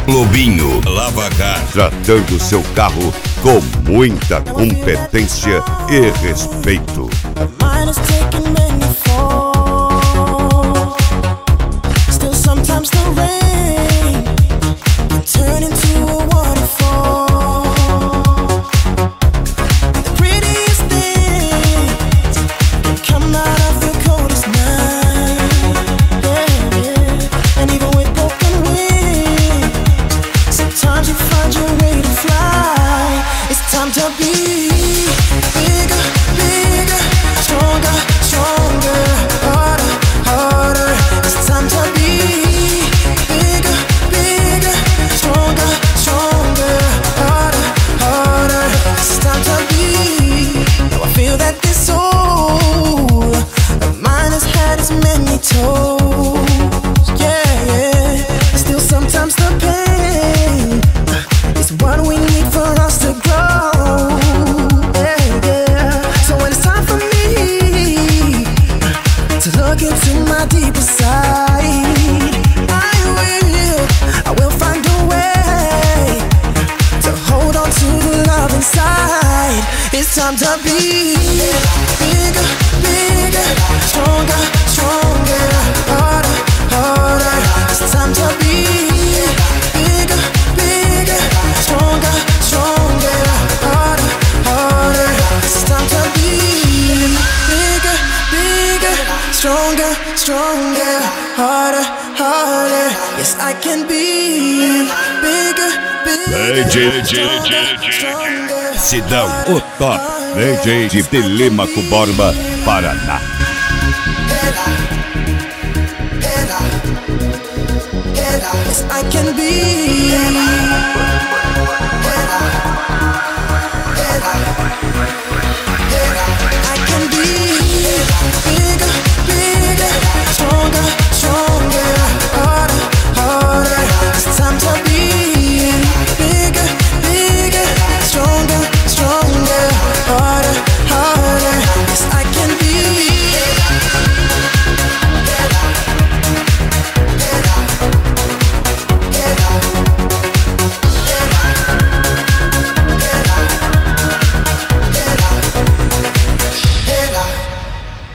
Lobinho Lavacar, tratando seu carro com muita competência e respeito. It's time to be bigger, bigger, stronger, stronger, harder, harder. It's time to be bigger, bigger, stronger, stronger, harder, harder. It's time to be bigger, bigger, stronger, stronger, harder, harder. Yes, I can be bigger, bigger, stronger, stronger. Sidão, o top DJ de Telêmaco Borba, Paraná. Yes, I can be